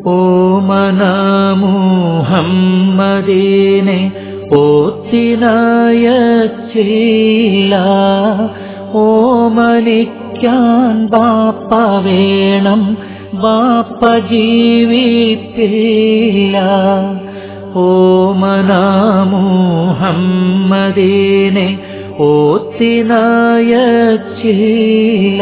ഓമന മുഹമ്മദീനെ ഓത്തിനയച്ചില്ല. ഓമനിക്കാൻ ബാപ്പ വേണം, ബാപ്പ ജീവിപ്പില്ല. ഓമന മുഹമ്മദീനെ ഓത്തിനയച്ചില്ല.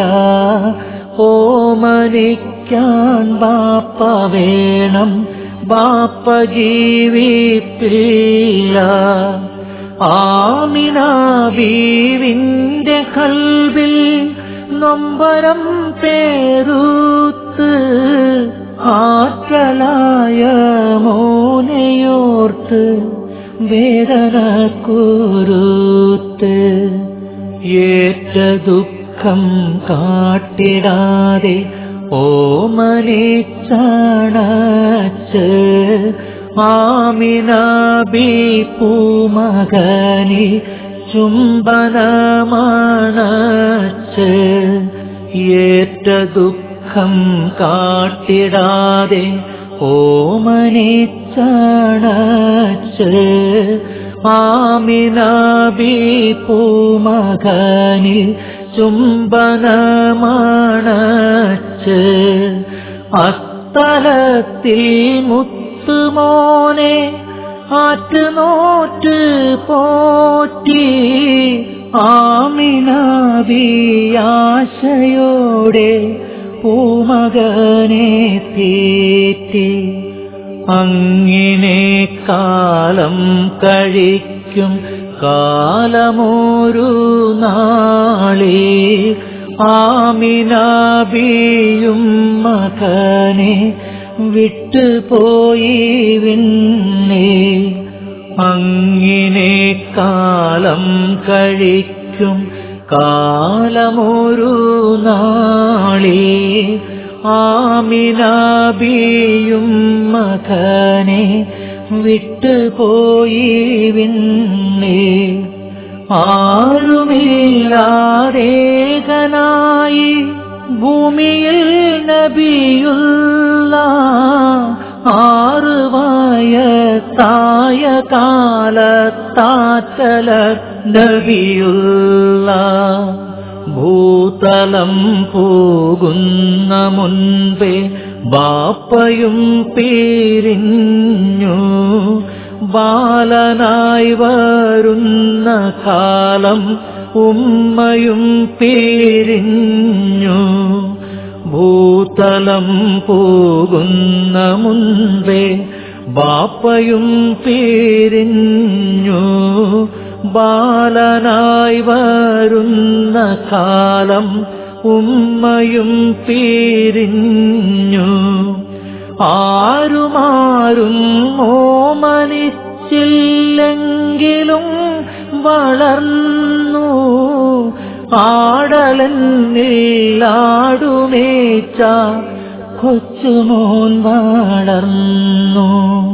ഓമനിക്കാൻ ബാപ്പ വേണം, ബാപ്പ ജീവിപ്പില്ല. ആമിന ബീവിന്റെ ഖൽബിൽ നൊമ്പരം പേറുത്ത്, ആറ്റലായ മോനെയോർത്ത് വേദന കുരുത്ത്. ഏറ്റ ദുഃഖം കാട്ടിടാതെ ഓമനിച്ചണച്ച്, ആമിന ബീ പൂമകനി ചുംബനമണച്ച്. ഏറ്റ ദുഃഖം കാട്ടിടാതെ ഓമനിച്ചണച്ച്, ആമിന ബീ പൂമകനി ചുംബനമണച്ച്. അസ്ഥലത്തിൽ മുത്തുമോനെ ആറ്റുനോറ്റ് പോറ്റി, ആമിന ബീ ആശയോടെ പൂമകനെ തീറ്റി. അങ്ങിനെ കാലം കഴിക്കും കാലമൊരു നാളെ, ആമിന ബീയും മകനെ വിട്ടുപോയി വിണ്ണേ. അങ്ങിനെ കാലം കഴിക്കും കാലമൊരു നാളെ, ആമിന ബീയും മകനെ വിട്ടുപോയി വിണ്ണേ. ആരുമില്ലാതേകനായി ഭൂമിയിൽ നബിയുള്ള, 6 വയസ്സായ കാലത്താറ്റല നബിയുള്ള. ഭൂതലം പോകുന്ന മുൻപേ ബാപ്പയും പിരിഞ്ഞു, ബാലനായി വരുന്ന കാലം ഉമ്മയും പിരിഞ്ഞു. ഭൂതലം പോകുന്ന മുൻപേ ബാപ്പയും പിരിഞ്ഞു, ബാലനായി വരുന്ന കാലം ഉമ്മയും പിരിഞ്ഞു. ആരുമാരും ഓമനിച്ചില്ലെങ്കിലും വളർന്നു, ആടലന്നില്ലാടുമേച്ച കൊച്ചുമോൻ വളർന്നു.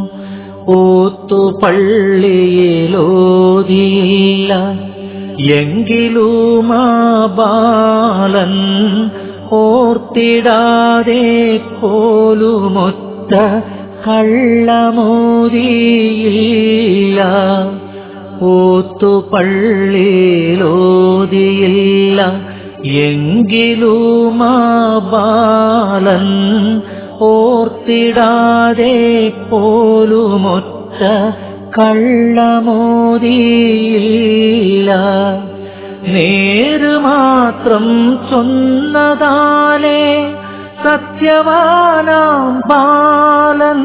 ഓത്തുപള്ളിയിലോതിയില്ല എങ്കിലും ആ ബാലൻ, ഓർത്തിടാതെ പോലുമൊത്ത കള്ളമോതിയില്ല. ഓത്തുപള്ളിയിലോതിയില്ല എങ്കിലും ആ ബാലൻ, ഓർത്തിടാതെ പോലുമൊത്ത കള്ളമോതിയില്ല. നേര് മാത്രം ചൊന്നതാലേ സത്യവാനാം ബാലൻ,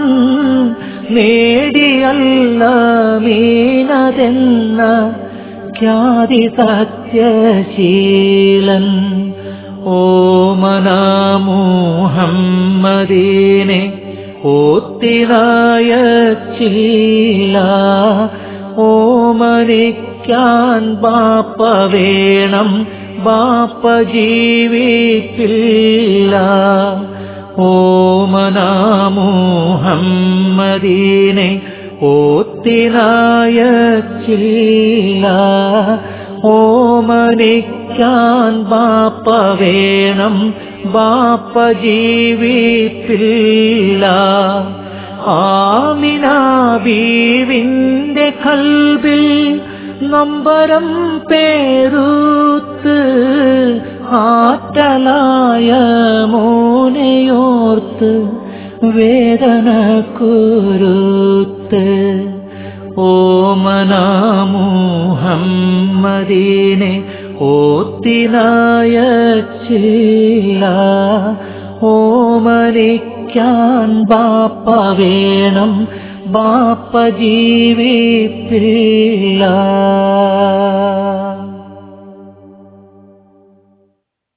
നേടിയല്ല മീനതെന്ന ഖ്യാതി സത്യശീലൻ. ഓമന മുഹമ്മദീനെ ഓത്തിനയച്ചില്ല. ഓമനിക്കാൻ ബാപ്പ വേണം, ബാപ്പ ജീവിപ്പില്ല. ഓമന മുഹമ്മദീനെ ഓത്തിനയച്ചില്ല. ഓമനിക്കാൻ ബാപ്പ വേണം, ബാപ്പ ജീവിപ്പില്ല. ആമിന ബീവിന്റെ കൽബിൽ നൊമ്പരം പേരൂത്ത് ആറ്റലായ മോനെയോർത്ത് വേദന കുരുത്ത്. ഓമന മുഹമ്മദീനെ ഓത്തിനയച്ചില്ല. ഓമനിക്കാൻ ബാപ്പ വേണം, ബാപ്പ ജീവിപ്പില്ല.